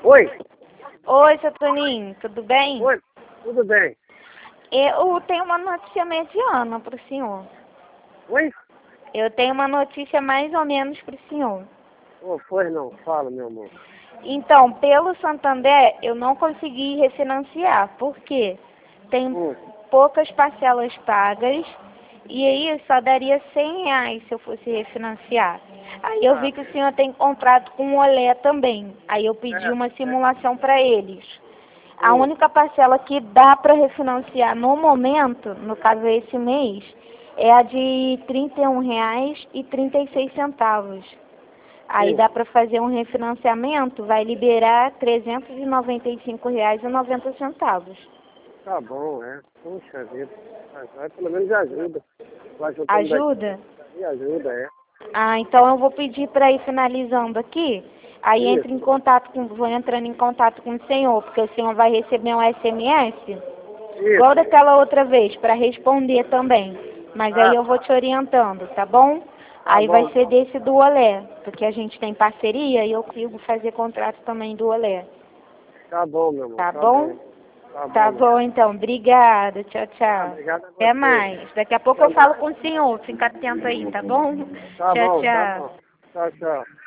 Oi, Oi, seu Toninho, tudo bem? oi, tudo bem? Eu tenho uma notícia mediana para o senhor. Oi? Eu tenho uma notícia mais ou menos para o senhor. Oh, foi não, fala, meu amor. Então, pelo Santander, eu não consegui refinanciar. Por quê? Tem Hum. poucas parcelas pagas e aí só daria R$ 100 se eu fosse refinanciar. Aí eu vi que o senhor tem contrato com o Olé também. Aí eu pedi uma simulação para eles. A única parcela que dá para refinanciar no momento, no caso esse mês, é a de R$ 31,36. Aí dá para fazer um refinanciamento, vai liberar R$ 395,90. Tá bom, é. Puxa vida. Vai, pelo menos ajuda. Vai juntando Ajuda? daqui, ajuda, é. Ah, então eu vou pedir para ir finalizando aqui. Aí Isso, vou entrando em contato com o senhor, porque o senhor vai receber um SMS, igual isso. daquela outra vez, para responder também. Mas aí eu vou te orientando, tá bom? Tá Aí vai bom. ser desse do Olé, porque a gente tem parceria e eu consigo fazer contrato também do Olé. Tá bom, meu amor, Tá tá bom? bom. Tá Tá bom, meu. bom, então. Obrigada. Tchau, tchau. Obrigado a Até você. mais. Daqui a pouco Até eu falo mais. com o senhor. Fica atento aí, tá bom? Tá Tchau, bom, tá tchau. bom. Tchau, tchau.